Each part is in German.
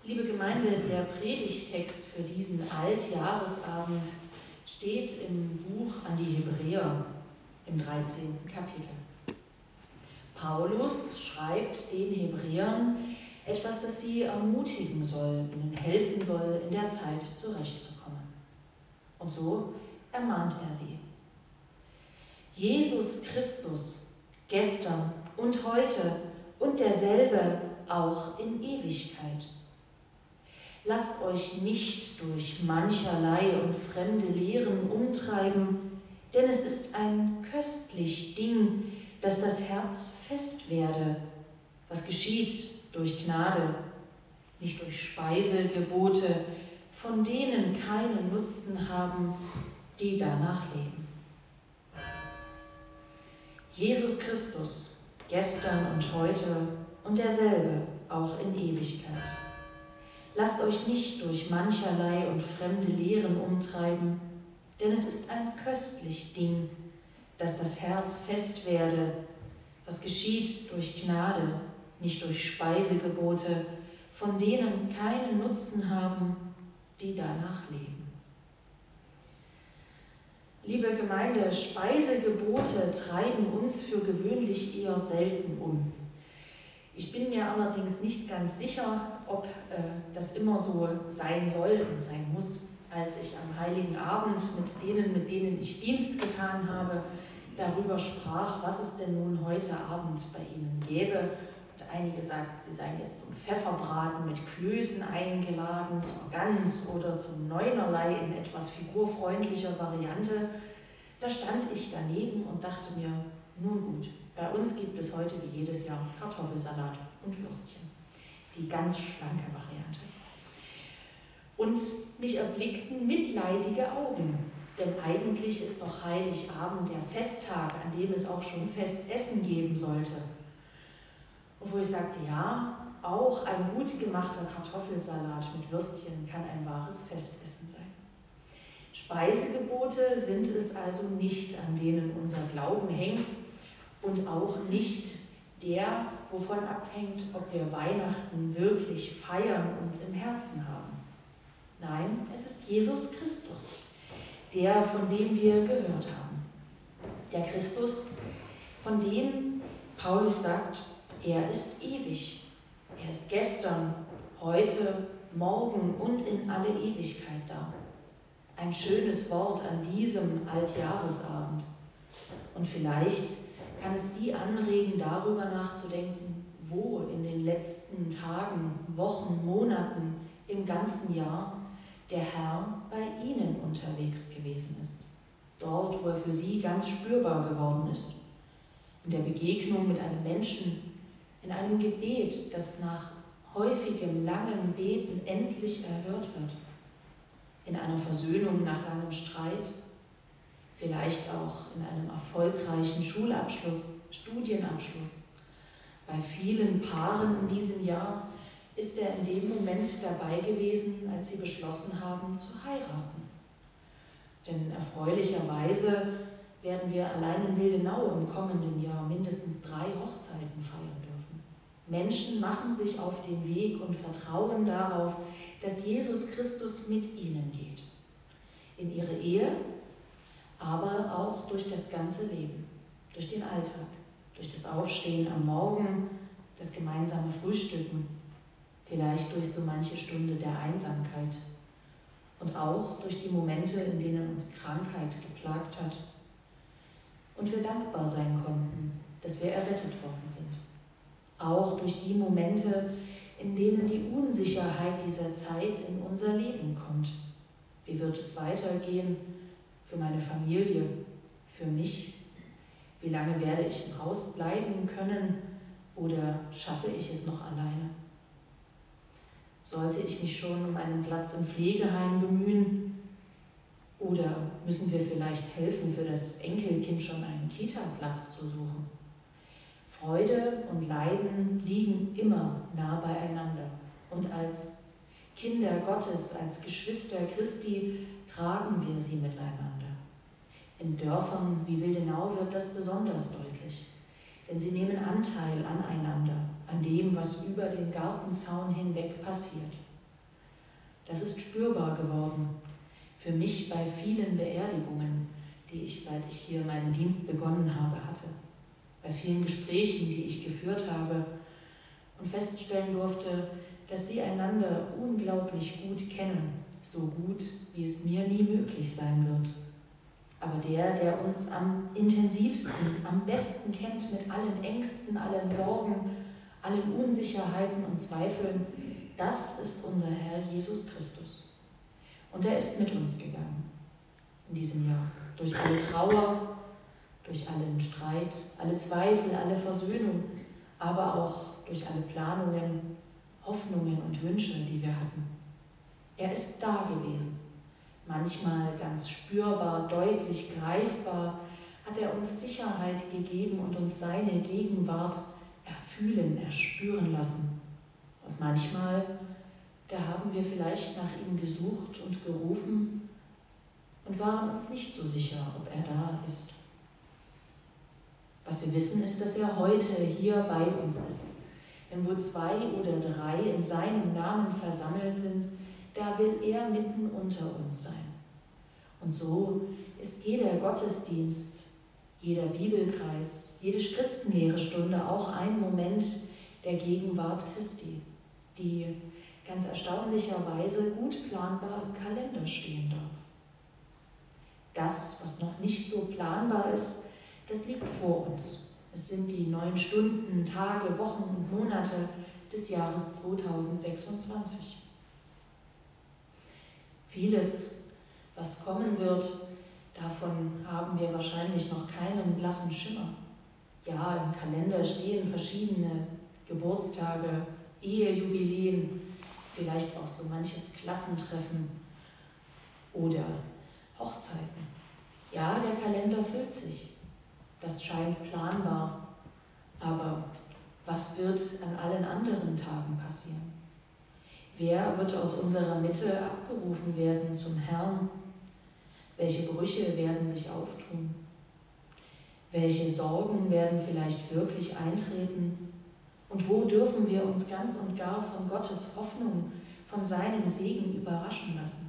Liebe Gemeinde, der Predigttext für diesen Altjahresabend steht im Buch an die Hebräer im 13. Kapitel. Paulus schreibt den Hebräern etwas, das sie ermutigen soll, ihnen helfen soll, in der Zeit zurechtzukommen. Und so ermahnt er sie. Jesus Christus, gestern und heute und derselbe auch in Ewigkeit. Lasst euch nicht durch mancherlei und fremde Lehren umtreiben, denn es ist ein köstlich Ding, dass das Herz fest werde, was geschieht durch Gnade, nicht durch Speisegebote, von denen keinen Nutzen haben, die danach leben. Jesus Christus, gestern und heute und derselbe auch in Ewigkeit. Lasst euch nicht durch mancherlei und fremde Lehren umtreiben, denn es ist ein köstlich Ding, dass das Herz fest werde, was geschieht durch Gnade, nicht durch Speisegebote, von denen keinen Nutzen haben, die danach leben. Liebe Gemeinde, Speisegebote treiben uns für gewöhnlich eher selten um. Ich bin mir allerdings nicht ganz sicher, ob das immer so sein soll und sein muss. Als ich am Heiligen Abend mit denen ich Dienst getan habe, darüber sprach, was es denn nun heute Abend bei ihnen gäbe. Und einige sagten, sie seien jetzt zum Pfefferbraten mit Klößen eingeladen, zur Gans oder zum Neunerlei in etwas figurfreundlicher Variante. Da stand ich daneben und dachte mir, nun gut, bei uns gibt es heute wie jedes Jahr Kartoffelsalat und Würstchen. Die ganz schlanke Variante. Und mich erblickten mitleidige Augen, denn eigentlich ist doch Heiligabend der Festtag, an dem es auch schon Festessen geben sollte. Und wo ich sagte, ja, auch ein gut gemachter Kartoffelsalat mit Würstchen kann ein wahres Festessen sein. Speisegebote sind es also nicht, an denen unser Glauben hängt und auch nicht der, wovon abhängt, ob wir Weihnachten wirklich feiern und im Herzen haben. Nein, es ist Jesus Christus, der, von dem wir gehört haben. Der Christus, von dem Paulus sagt, er ist ewig. Er ist gestern, heute, morgen und in alle Ewigkeit da. Ein schönes Wort an diesem Altjahresabend. Und vielleicht kann es Sie anregen, darüber nachzudenken, wo in den letzten Tagen, Wochen, Monaten, im ganzen Jahr der Herr bei Ihnen unterwegs gewesen ist. Dort, wo er für Sie ganz spürbar geworden ist. In der Begegnung mit einem Menschen, in einem Gebet, das nach häufigem, langem Beten endlich erhört wird. In einer Versöhnung nach langem Streit. Vielleicht auch in einem erfolgreichen Schulabschluss, Studienabschluss. Bei vielen Paaren in diesem Jahr ist er in dem Moment dabei gewesen, als sie beschlossen haben, zu heiraten. Denn erfreulicherweise werden wir allein in Wildenau im kommenden Jahr mindestens 3 Hochzeiten feiern dürfen. Menschen machen sich auf den Weg und vertrauen darauf, dass Jesus Christus mit ihnen geht. In ihre Ehe, aber auch durch das ganze Leben, durch den Alltag, durch das Aufstehen am Morgen, das gemeinsame Frühstücken, vielleicht durch so manche Stunde der Einsamkeit und auch durch die Momente, in denen uns Krankheit geplagt hat und wir dankbar sein konnten, dass wir errettet worden sind. Auch durch die Momente, in denen die Unsicherheit dieser Zeit in unser Leben kommt. Wie wird es weitergehen für meine Familie, für mich? Wie lange werde ich im Haus bleiben können oder schaffe ich es noch alleine? Sollte ich mich schon um einen Platz im Pflegeheim bemühen? Oder müssen wir vielleicht helfen, für das Enkelkind schon einen Kita-Platz zu suchen? Freude und Leiden liegen immer nah beieinander. Und als Kinder Gottes, als Geschwister Christi tragen wir sie miteinander. In Dörfern wie Wildenau wird das besonders deutlich, denn sie nehmen Anteil aneinander, an dem, was über den Gartenzaun hinweg passiert. Das ist spürbar geworden. Für mich bei vielen Beerdigungen, die ich, seit ich hier meinen Dienst begonnen habe, hatte. Bei vielen Gesprächen, die ich geführt habe und feststellen durfte, dass sie einander unglaublich gut kennen, so gut, wie es mir nie möglich sein wird. Aber der uns am intensivsten, am besten kennt, mit allen Ängsten, allen Sorgen, allen Unsicherheiten und Zweifeln, das ist unser Herr Jesus Christus. Und er ist mit uns gegangen in diesem Jahr, durch alle Trauer, durch allen Streit, alle Zweifel, alle Versöhnung, aber auch durch alle Planungen, Hoffnungen und Wünsche, die wir hatten. Er ist da gewesen. Manchmal ganz spürbar, deutlich greifbar hat er uns Sicherheit gegeben und uns seine Gegenwart erfühlen, erspüren lassen. Und manchmal, da haben wir vielleicht nach ihm gesucht und gerufen und waren uns nicht so sicher, ob er da ist. Was wir wissen, ist, dass er heute hier bei uns ist. Denn wo 2 oder 3 in seinem Namen versammelt sind, da will er mitten unter uns sein. Und so ist jeder Gottesdienst, jeder Bibelkreis, jede Christenlehrestunde auch ein Moment der Gegenwart Christi, die ganz erstaunlicherweise gut planbar im Kalender stehen darf. Das, was noch nicht so planbar ist, das liegt vor uns. Es sind die 9 Stunden, Tage, Wochen und Monate des Jahres 2026. Vieles, was kommen wird, davon haben wir wahrscheinlich noch keinen blassen Schimmer. Ja, im Kalender stehen verschiedene Geburtstage, Ehejubiläen, vielleicht auch so manches Klassentreffen oder Hochzeiten. Ja, der Kalender füllt sich. Das scheint planbar. Aber was wird an allen anderen Tagen passieren? Wer wird aus unserer Mitte abgerufen werden zum Herrn? Welche Brüche werden sich auftun? Welche Sorgen werden vielleicht wirklich eintreten? Und wo dürfen wir uns ganz und gar von Gottes Hoffnung, von seinem Segen überraschen lassen?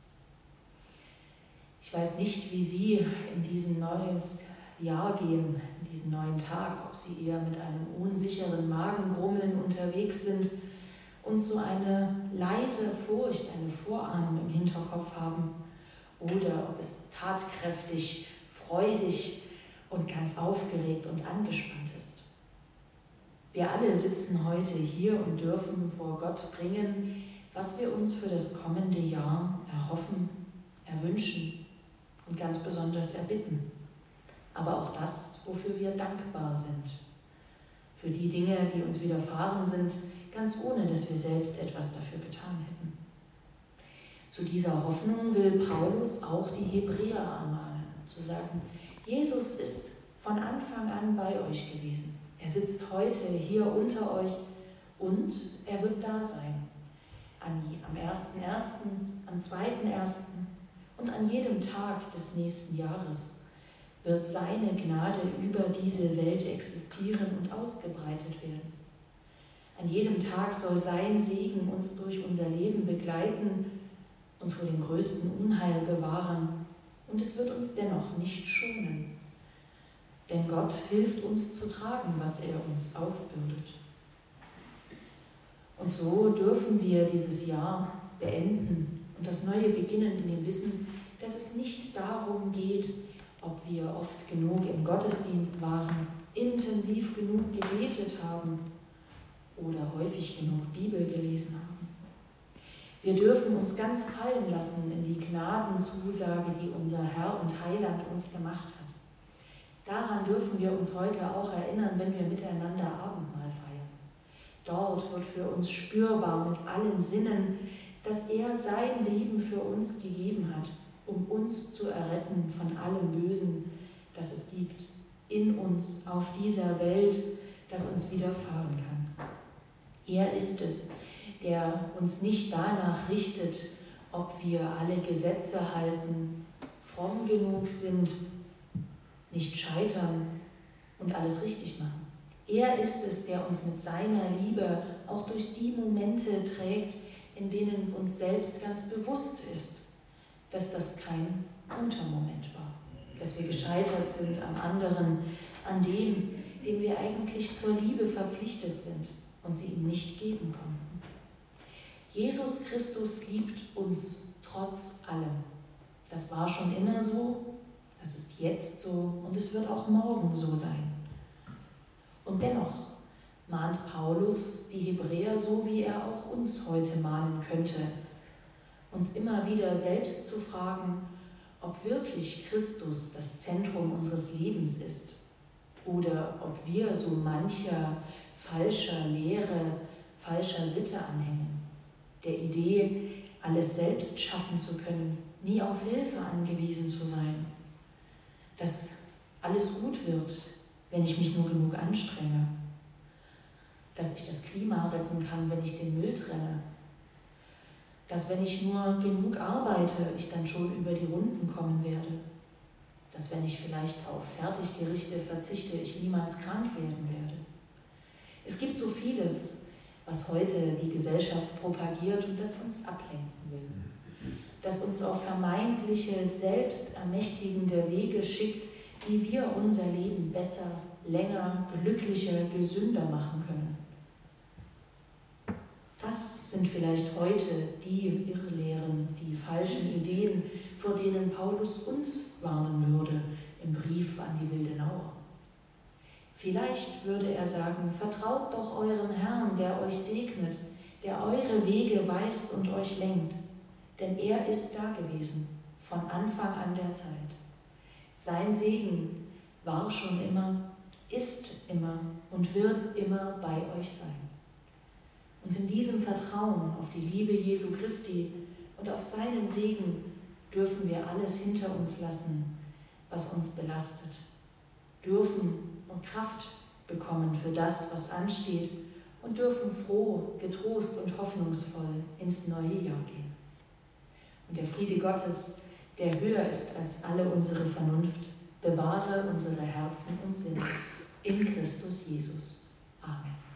Ich weiß nicht, wie Sie in diesen neues Jahr gehen, in diesen neuen Tag, ob Sie eher mit einem unsicheren Magengrummeln unterwegs sind und so eine leise Furcht, eine Vorahnung im Hinterkopf haben, oder ob es tatkräftig, freudig und ganz aufgeregt und angespannt ist. Wir alle sitzen heute hier und dürfen vor Gott bringen, was wir uns für das kommende Jahr erhoffen, erwünschen und ganz besonders erbitten. Aber auch das, wofür wir dankbar sind. Für die Dinge, die uns widerfahren sind, ganz ohne, dass wir selbst etwas dafür getan hätten. Zu dieser Hoffnung will Paulus auch die Hebräer ermahnen, zu sagen, Jesus ist von Anfang an bei euch gewesen. Er sitzt heute hier unter euch und er wird da sein. Am 1.1., am 2.1. und an jedem Tag des nächsten Jahres wird seine Gnade über diese Welt existieren und ausgebreitet werden. An jedem Tag soll sein Segen uns durch unser Leben begleiten, uns vor dem größten Unheil bewahren, und es wird uns dennoch nicht schonen. Denn Gott hilft uns zu tragen, was er uns aufbürdet. Und so dürfen wir dieses Jahr beenden und das Neue beginnen in dem Wissen, dass es nicht darum geht, ob wir oft genug im Gottesdienst waren, intensiv genug gebetet haben oder häufig genug Bibel gelesen haben. Wir dürfen uns ganz fallen lassen in die Gnadenzusage, die unser Herr und Heiland uns gemacht hat. Daran dürfen wir uns heute auch erinnern, wenn wir miteinander Abendmahl feiern. Dort wird für uns spürbar mit allen Sinnen, dass er sein Leben für uns gegeben hat, um uns zu erretten von allem Bösen, das es gibt, in uns, auf dieser Welt, das uns widerfahren kann. Er ist es, der uns nicht danach richtet, ob wir alle Gesetze halten, fromm genug sind, nicht scheitern und alles richtig machen. Er ist es, der uns mit seiner Liebe auch durch die Momente trägt, in denen uns selbst ganz bewusst ist, dass das kein guter Moment war, dass wir gescheitert sind am anderen, an dem wir eigentlich zur Liebe verpflichtet sind und sie ihm nicht geben konnten. Jesus Christus liebt uns trotz allem. Das war schon immer so, das ist jetzt so und es wird auch morgen so sein. Und dennoch mahnt Paulus die Hebräer so, wie er auch uns heute mahnen könnte, uns immer wieder selbst zu fragen, ob wirklich Christus das Zentrum unseres Lebens ist oder ob wir so mancher falscher Lehre, falscher Sitte anhängen, der Idee, alles selbst schaffen zu können, nie auf Hilfe angewiesen zu sein, dass alles gut wird, wenn ich mich nur genug anstrenge, dass ich das Klima retten kann, wenn ich den Müll trenne, dass wenn ich nur genug arbeite, ich dann schon über die Runden kommen werde, dass wenn ich vielleicht auf Fertiggerichte verzichte, ich niemals krank werden werde. Es gibt so vieles, was heute die Gesellschaft propagiert und das uns ablenken will, das uns auf vermeintliche, selbstermächtigende Wege schickt, wie wir unser Leben besser, länger, glücklicher, gesünder machen können. Das sind vielleicht heute die Irrlehren, die falschen Ideen, vor denen Paulus uns warnen würde im Brief an die Wildenauer. Vielleicht würde er sagen, vertraut doch eurem Herrn, der euch segnet, der eure Wege weist und euch lenkt, denn er ist da gewesen, von Anfang an der Zeit. Sein Segen war schon immer, ist immer und wird immer bei euch sein. Und in diesem Vertrauen auf die Liebe Jesu Christi und auf seinen Segen dürfen wir alles hinter uns lassen, was uns belastet, dürfen und Kraft bekommen für das, was ansteht und dürfen froh, getrost und hoffnungsvoll ins neue Jahr gehen. Und der Friede Gottes, der höher ist als alle unsere Vernunft, bewahre unsere Herzen und Sinne in Christus Jesus. Amen.